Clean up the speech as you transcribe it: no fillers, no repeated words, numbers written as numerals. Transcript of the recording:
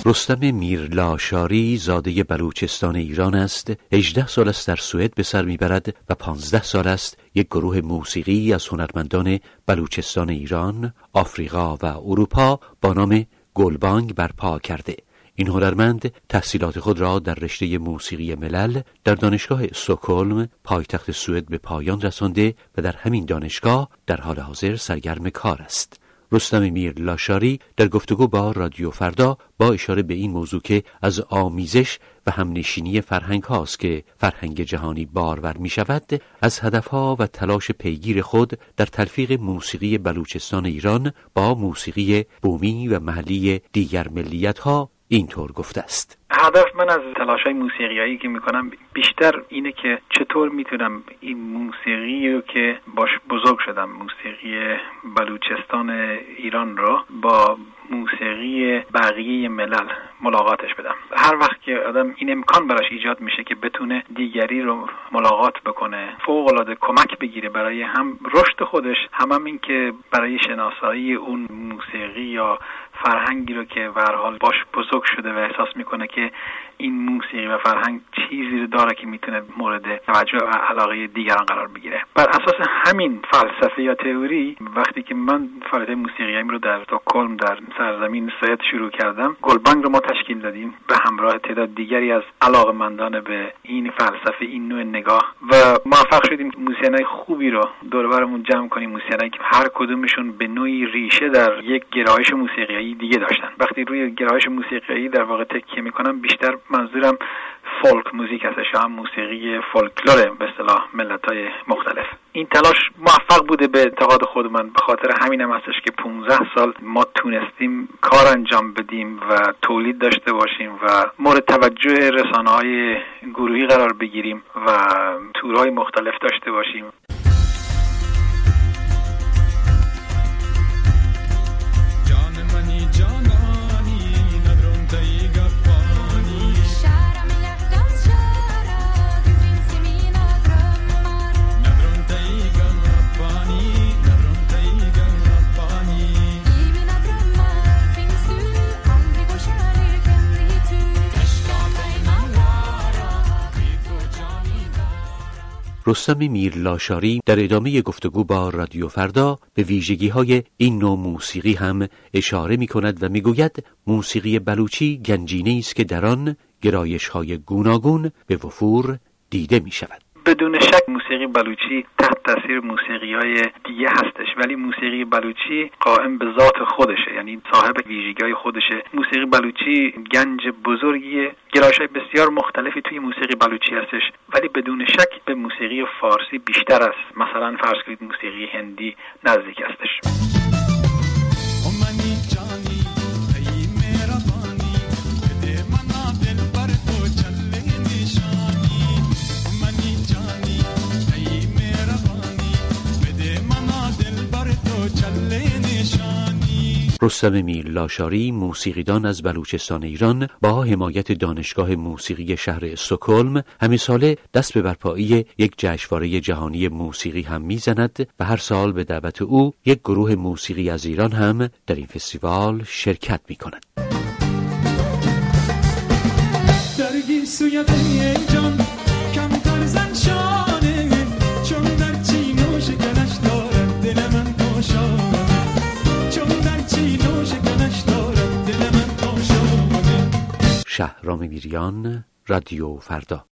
رستم میرلاشاری زاده بلوچستان ایران است. 18 سال است در سوئد به سر میبرد و 15 سال است یک گروه موسیقی از هنرمندان بلوچستان ایران، آفریقا و اروپا با نام گلبانگ برپا کرده. این هنرمند تحصیلات خود را در رشته موسیقی ملل در دانشگاه استکهلم پایتخت سوئد به پایان رسانده و در همین دانشگاه در حال حاضر سرگرم کار است. رستم میرلاشاری در گفتگو با رادیو فردا با اشاره به این موضوع که از آمیزش و همنشینی فرهنگ هاست که فرهنگ جهانی بارور می شود، از هدفها و تلاش پیگیر خود در تلفیق موسیقی بلوچستان ایران با موسیقی بومی و محلی دیگر ملیت ها اینطور گفته است. هدف من از تلاش‌های موسیقیایی که میکنم بیشتر اینه که چطور میتونم این موسیقی رو که باش بزرگ شدم، موسیقی بلوچستان ایران رو با موسیقی بقیه ملل ملاقاتش بدم. هر وقت که آدم این امکان براش ایجاد میشه که بتونه دیگری رو ملاقات بکنه، فوق‌العاده کمک بگیره برای هم رشد خودش، هم این که برای شناسایی اون موسیقی یا فرهنگی رو که به هر حال باش بزرگ شده و احساس میکنه که این موسیقی و فرهنگ چیزی رو داره که میتونه مورد توجه و علاقه دیگران قرار بگیره. بر اساس همین فلسفه یا تئوری وقتی که من فعالیت موسیقی‌ام رو در استکهلم در سرزمین سوئد شروع کردم، گلبانگ رو ما تشکیل دادیم به همراه تعداد دیگری از علاقه‌مندان به این فلسفه، این نوع نگاه، و موفق شدیم موسیقیای خوبی رو دور برمون جمع کنیم، موسیقیایی که هر کدومشون به نوعی ریشه در یک گرایش موسیقیایی دیگه داشتن. وقتی روی گرایش موسیقیایی در واقع تکیه می‌کنم، بیشتر منظورم فولک موزیک هستش، هم موسیقی فولکلور به اصطلاح ملت‌های مختلف. این تلاش موفق بوده به اعتقاد خود من، به خاطر همینم هستش که 15 سال ما تونستیم کار انجام بدیم و تولید داشته باشیم و مورد توجه رسانه‌های گروهی قرار بگیریم و تورهای مختلف داشته باشیم. رستم میرلاشاری در ادامه گفتگو با رادیو فردا به ویژگی‌های این نوع موسیقی هم اشاره می‌کند و می‌گوید موسیقی بلوچی گنجینه‌ای است که در آن گرایش‌های گوناگون به وفور دیده می‌شود. بدون شک موسیقی بلوچی تحت تاثیر موسیقی‌های دیگه هستش، ولی موسیقی بلوچی قائم به ذات خودشه، یعنی صاحب ویژگی‌های خودشه. موسیقی بلوچی گنج بزرگیه، گرایش‌های بسیار مختلفی توی موسیقی بلوچی هستش، ولی بدون شک به موسیقی فارسی بیشتر است. مثلا فرض کنید موسیقی هندی نزدیک هستش. رستم میرلاشاری موسیقیدان از بلوچستان ایران با حمایت دانشگاه موسیقی شهر استکهلم همین ساله دست به برپایی یک جشنواره جهانی موسیقی هم میزند و هر سال به دعوت او یک گروه موسیقی از ایران هم در این فستیوال شرکت میکند. درگی سوی جان کمتر زن شانه چون در چینو شکنش دارد دل من پاشانه شهرام میریان، رادیو فردا.